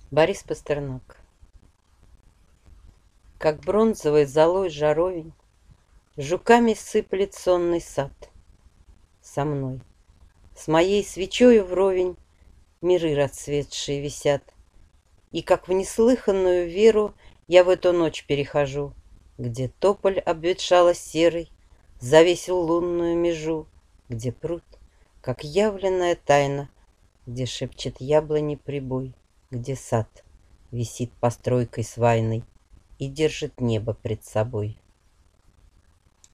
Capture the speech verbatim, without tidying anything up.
Борис Пастернак. Как бронзовый золой жаровень жуками сыплет сонный сад. Со мной, с моей свечою вровень, миры расцветшие висят. И как в неслыханную веру я в эту ночь перехожу, где тополь обветшало-серый завесил лунную межу, где пруд, как явленная тайна, где шепчет яблони прибой, где сад висит постройкой свайной и держит небо пред собой.